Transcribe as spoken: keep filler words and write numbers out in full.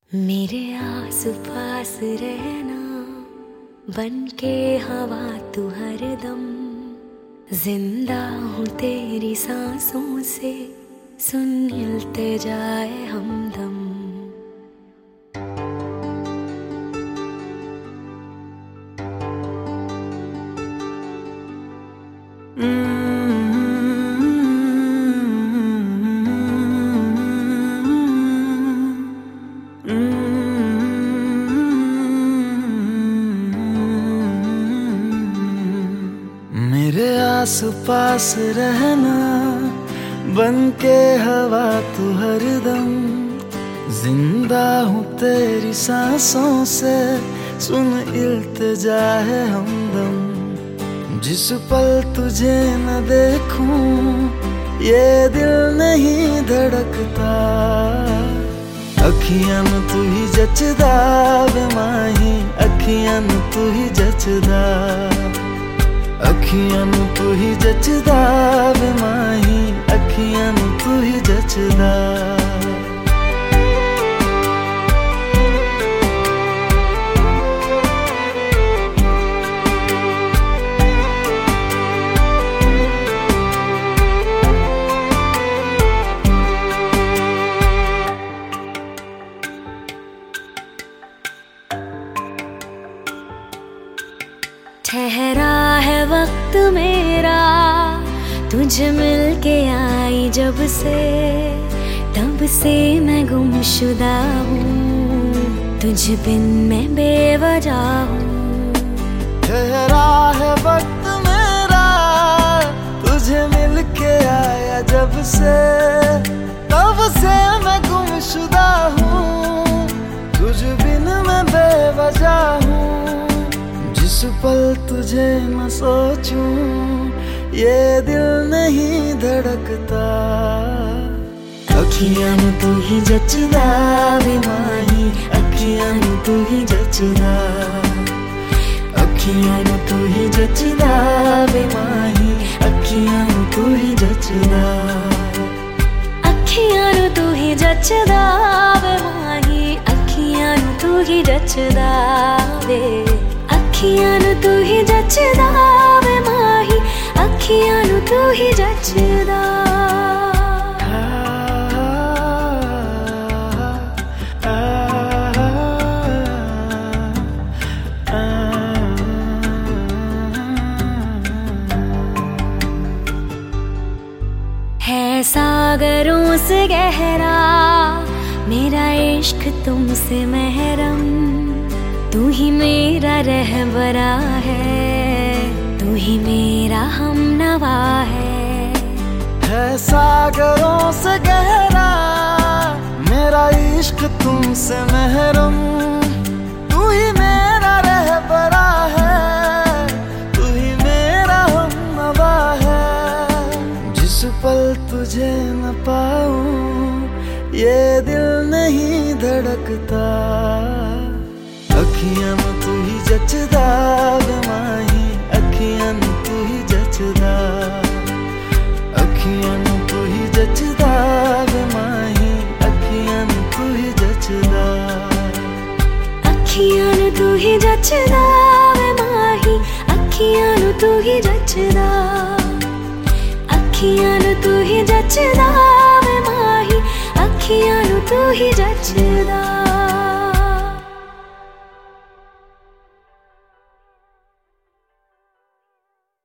मेरे आस पास रहना, बन के हवा तू हरदम। जिंदा हूँ तेरी सांसों से, सुन मिलते जाए हमदम। मेरे आस पास रहना, बन के हवा तू हरदम। जिंदा हूँ तेरी सांसों से, सुन इल्तिजा है हमदम। जिस पल तुझे न देखूं, ये दिल नहीं धड़कता। अखियां न तू ही जचदा वे माही, अखियां न तू ही जचदा। अखियां नू तू ही जचदा वे माही, अखियां नू तू ही जचदा। ठहरा है वक्त मेरा, तुझे मिलके आई जब से, तब से मैं गुमशुदा हूँ, तुझ बिन मैं बेवजह हूँ। ठहरा है वक्त मेरा, तुझे मिलके आया जब से, तब से मैं गुमशुदा हूँ, तुझ बिन मैं बेवजह हूँ। जिस पल तुझे न सोचूं, ये दिल नहीं धड़कता। अखियां नू तू ही जचदा वे माही, अखियां नू तू ही जचदा। अखियां नू तू ही जचदा वे माही, अखियां नू तू ही जचदा। अखियां नू तू ही जचदा वे माही, अखियां नू तू ही जचदा वे। अखियां नू तू ही जचदा वे माही, अखियां नू तू ही जचदा। है सागरों से गहरा मेरा इश्क तुमसे महरम। तू ही मेरा रहबरा है, तू ही मेरा हमनवा है। है सागरों से गहरा मेरा इश्क तुमसे महरम। तू ही मेरा रहबरा है, तू ही मेरा हमनवा है। जिस पल तुझे न पाऊं, ये दिल नहीं धड़कता। अखियां नू तू ही जचदा वे माही, अखियां नू तू ही जचदा। अखियां नू तू ही जचदा वे माही, अखियां नू तू ही जचदा। अखियां नू तू ही जचदा वे माही, अखियां नू तू ही जचदा। अखियां नू तू ही जचदा वे माही, अखियां नू तू ही जचदा।